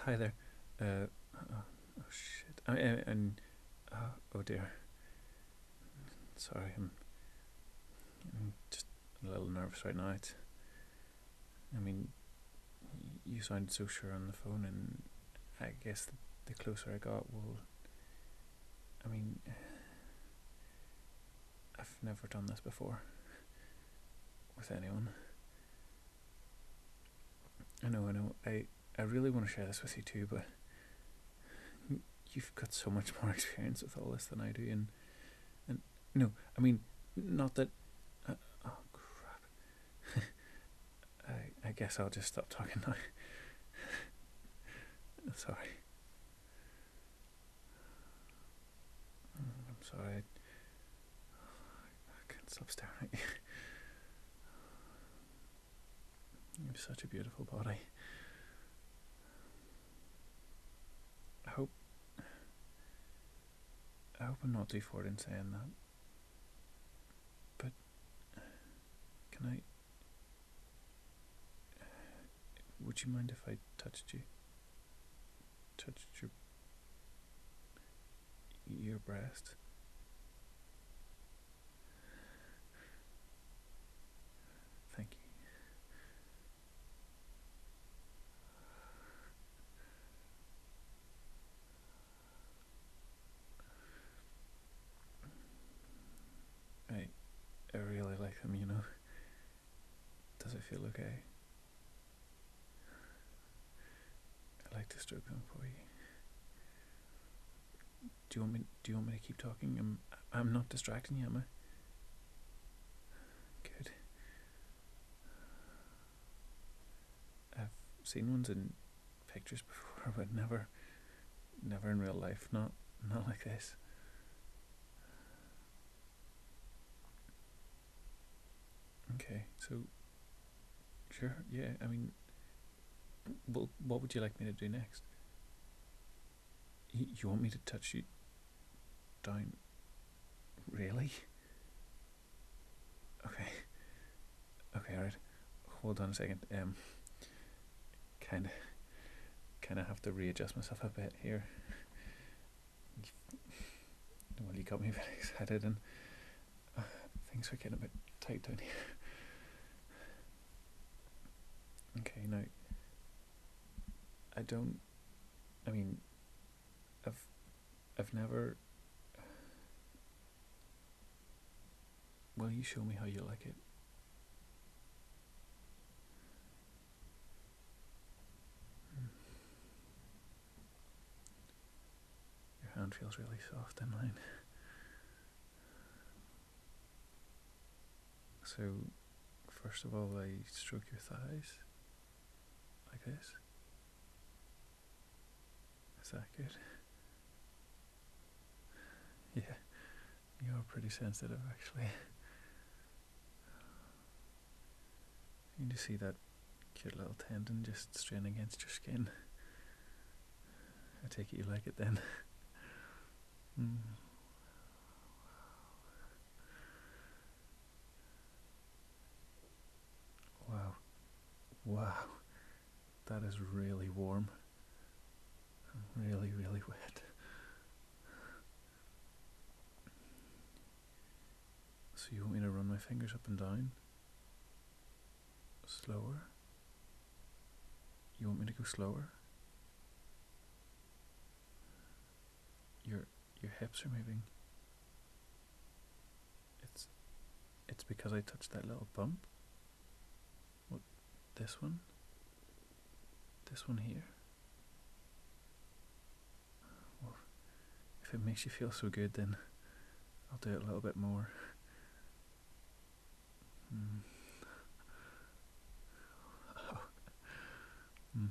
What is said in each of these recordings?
Hi there. Oh shit. Oh dear. Sorry, I'm just a little nervous right now. I mean, you sounded so sure on the phone, and I guess the closer I got, well, I mean, I've never done this before with anyone. I know. I really want to share this with you too, but you've got so much more experience with all this than I do, and no, I mean, not that. Uh, oh crap. I guess I'll just stop talking now. Sorry. I'm sorry. I can't stop staring at you. You have such a beautiful body. I hope I hope I'm not too forward in saying that, but can I? Would you mind if I touched you? Touched your breast? Thank you. I really like them. Does it feel okay? I like to stroke them for you. Do you want me to keep talking? I'm not distracting you, am I? Good. I've seen ones in pictures before, but never in real life. Not like this. Okay, so sure, yeah. I mean, well, what would you like me to do next? You want me to touch you down? Really? Okay. Okay, alright. Hold on a second. Kind of, kind of have to readjust myself a bit here. Well, you got me very excited, and uh, things are getting a bit tight down here. Okay, now I don't. I mean, I've I've never. Will you show me how you like it? Your hand feels really soft in mine. So, first of all, I stroke your thighs like this. Is that good? Yeah, you're pretty sensitive actually. You can just see that cute little tendon just straining against your skin. I take it you like it then. Mm. Wow, wow, that is really warm. Really, really wet. So you want me to run my fingers up and down? Slower? You want me to go slower? Your your hips are moving. It's it's because I touched that little bump. What? This one? This one here? Well, if it makes you feel so good, then I'll do it a little bit more. Mm. Oh. Mm.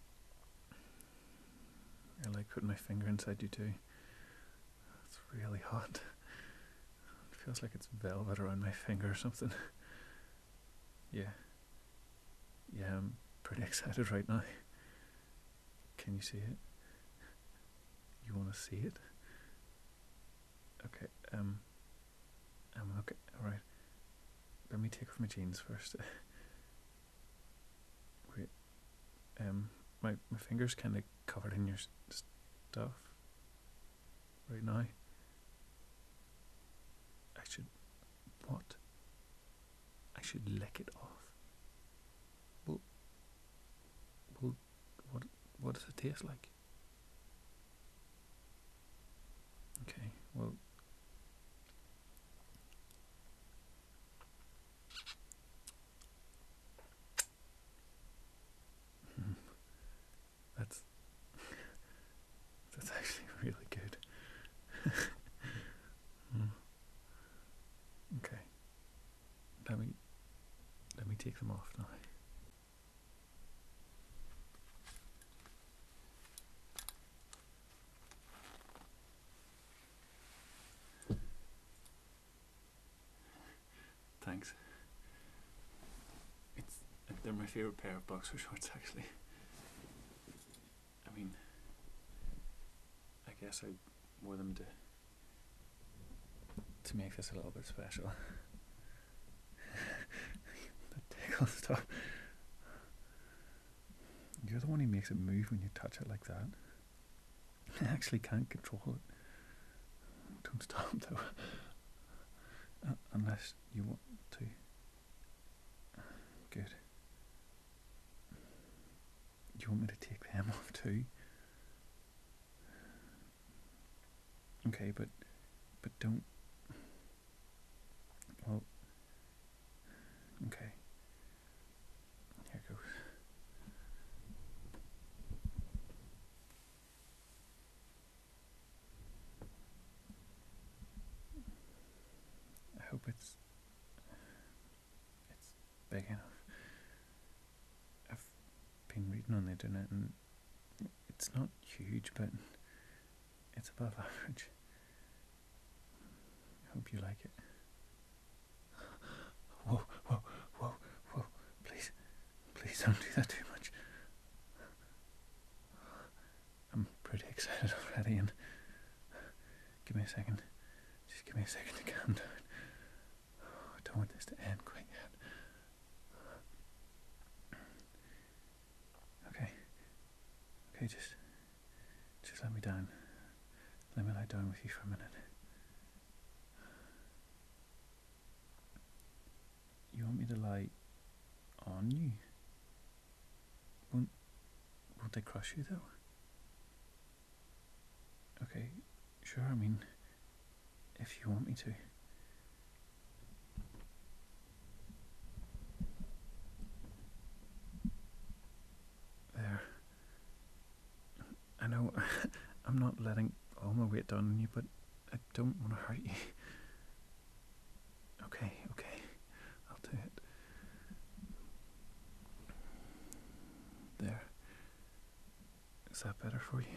I like putting my finger inside you too. It's really hot. It feels like it's velvet around my finger or something. Yeah. Yeah, I'm pretty excited right now. Can you see it? You want to see it? Okay. Okay. All right. Let me take off my jeans first. Wait. my finger's kind of covered in your stuff right now. I should what? I should lick it off. Well, well, what does it taste like? Okay, well. That's actually really good. Okay, let me take them off now. Thanks. They're my favourite pair of boxer shorts, actually. I mean, I guess I wore them to make this a little bit special. The tickle stuff. You're the one who makes it move when you touch it like that. I actually can't control it. Don't stop though. Unless you want to. Good. You want me to take them off too? Okay, but don't. Well, okay. Here goes. I hope it's big enough. I've been reading on the internet and it's not huge, but it's above average. I hope you like it. Whoa, whoa, whoa, whoa. Please don't do that too much. I'm pretty excited already, and give me a second. Just give me a second to calm down. I don't want this to end quite yet. Okay, just let me down. Let me lie down with you for a minute. You want me to lie on you? Won't they crush you though? Okay, sure, I mean, if you want me to. There. I know I'm not letting all my weight down on you, but I don't want to hurt you. Okay, I'll do it. There. Is that better for you?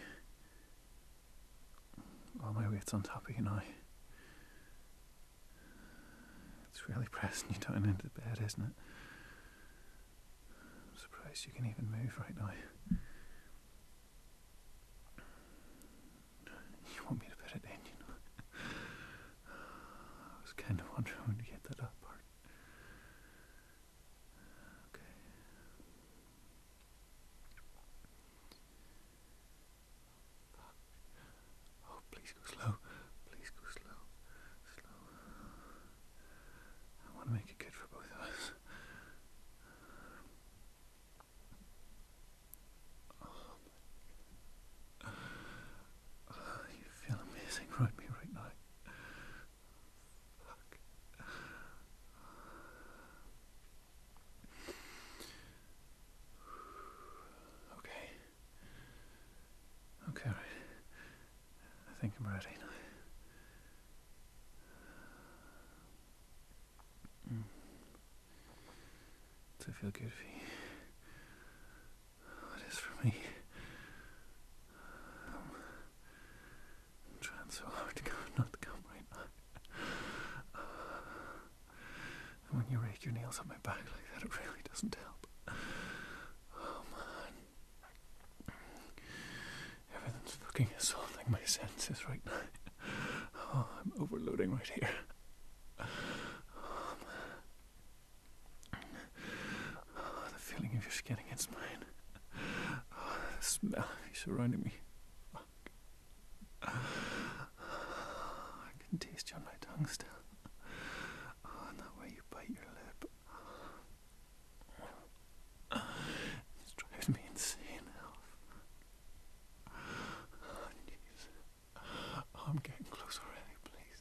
All my weight's on top of you now. It's really pressing you down into the bed, isn't it? I'm surprised you can even move right now. You want me to put it in, you know? I was kind of wondering when you get that up part. Okay. Oh, please go slow. Please go slow. Slow. I want to make it good for both of us. Oh, you feel amazing around me right now. Fuck. Okay, right. I think I'm ready now. Does it feel good for you? It is for me. I'm trying so hard to not to come right now. And when you rake your nails up my back like that, it really doesn't help. Oh man. Everything's fucking assaulting my senses right now. Oh, I'm overloading right here. Oh man. Oh, the feeling of your skin against mine. Oh, smell of you surrounding me. I can taste you on my tongue still. Oh, and that way you bite your lip. It's driving me insane, Elf. Oh, jeez. Oh, I'm getting close already, please.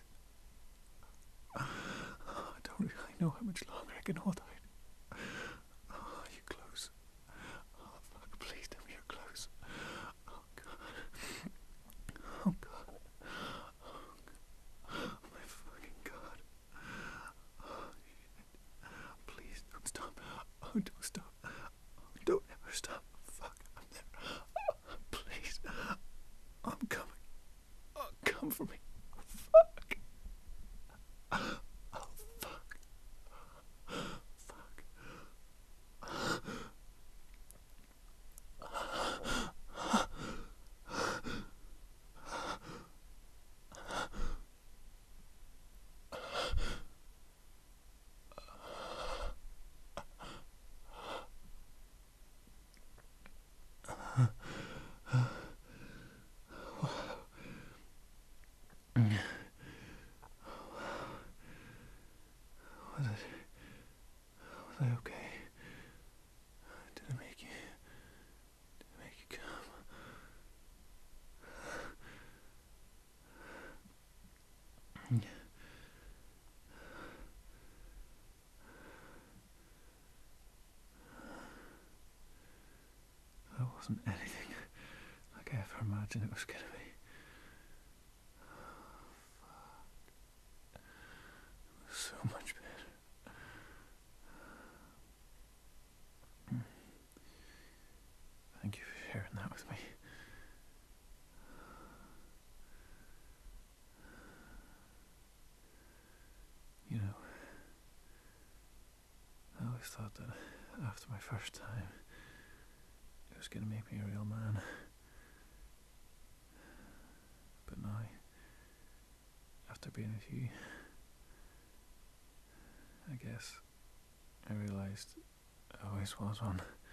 Oh, I don't really know how much longer I can hold out. Oh, you close. Oh, fuck, please tell me you're close. Oh, God. Oh, God. Oh, my fucking God. Oh, shit. Please don't stop. Oh, don't stop. Oh, don't ever stop. Fuck, I'm there. Oh, please. I'm coming. Oh, come for me. Fuck. Oh, fuck. Fuck. Was I okay? Did it make you come? That wasn't anything like I ever imagined it was gonna be. It was so much better. Thank you for sharing that with me. You know, I always thought that after my first time, it was gonna make me a real man. But now, after being with you, I guess I realised I always was one.